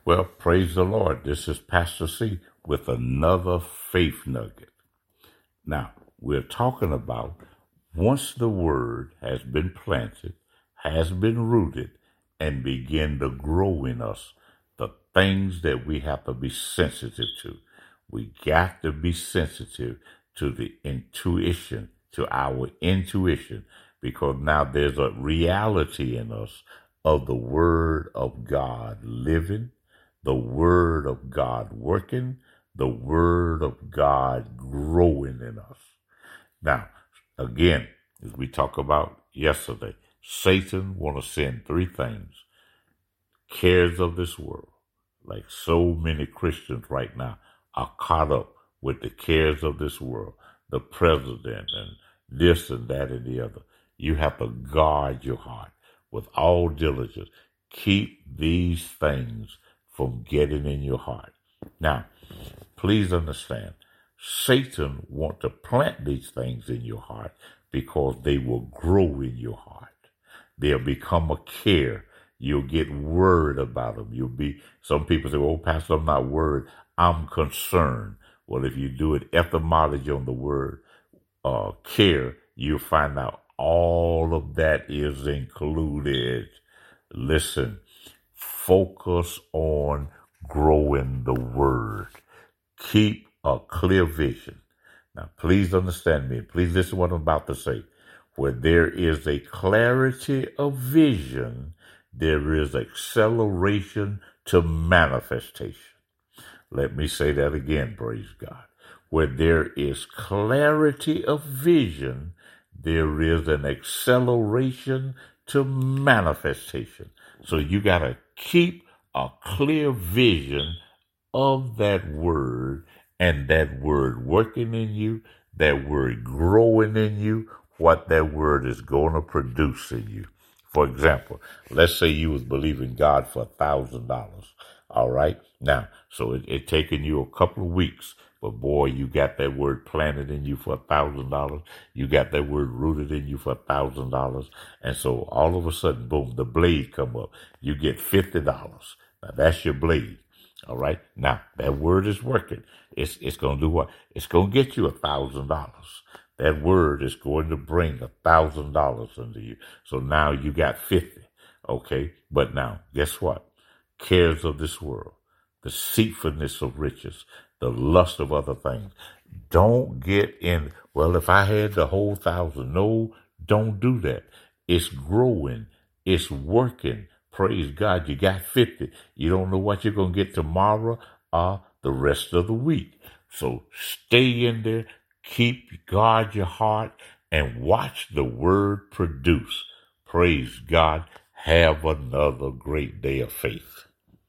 Well, praise the Lord. This is Pastor C with another faith nugget. Now, we're talking about once the word has been planted, has been rooted, and begin to grow in us, the things that we have to be sensitive to. We got to be sensitive to the intuition, to our intuition, because now there's a reality in us of the Word of God living, the Word of God working, the Word of God growing in us. Now, again, as we talked about yesterday, Satan want to send three things: cares of this world. Like so many Christians right now are caught up with the cares of this world, the president and this and that and the other. You have to guard your heart with all diligence. Keep these things from getting in your heart. Now, please understand, Satan wants to plant these things in your heart because they will grow in your heart. They'll become a care. You'll get worried about them. Some people say, "Oh, Pastor, I'm not worried. I'm concerned." Well, if you do an etymology on the word care, you'll find out all of that is included. Listen, focus on growing the word. Keep a clear vision. Now, please understand me. Please listen to what I'm about to say. Where there is a clarity of vision, there is acceleration to manifestation. Let me say that again, praise God. Where there is clarity of vision, there is an acceleration to manifestation. So you got to keep a clear vision of that word, and that word working in you, that word growing in you, what that word is going to produce in you. For example, let's say you was believing God for $1,000. All right. Now, so it taken you a couple of weeks, but boy, you got that word planted in you for $1,000. You got that word rooted in you for $1,000. And so all of a sudden, boom, the blade come up. You get $50. Now that's your blade. All right. Now that word is working. It's going to do what? It's going to get you $1,000. That word is going to bring $1,000 into you. So now you got 50. Okay. But now guess what? Cares of this world, deceitfulness of riches, the lust of other things. Don't get in. Well, if I had the whole 1,000, no, don't do that. It's growing. It's working. Praise God. You got 50. You don't know what you're going to get tomorrow or the rest of the week. So stay in there. Guard your heart and watch the word produce. Praise God. Have another great day of faith.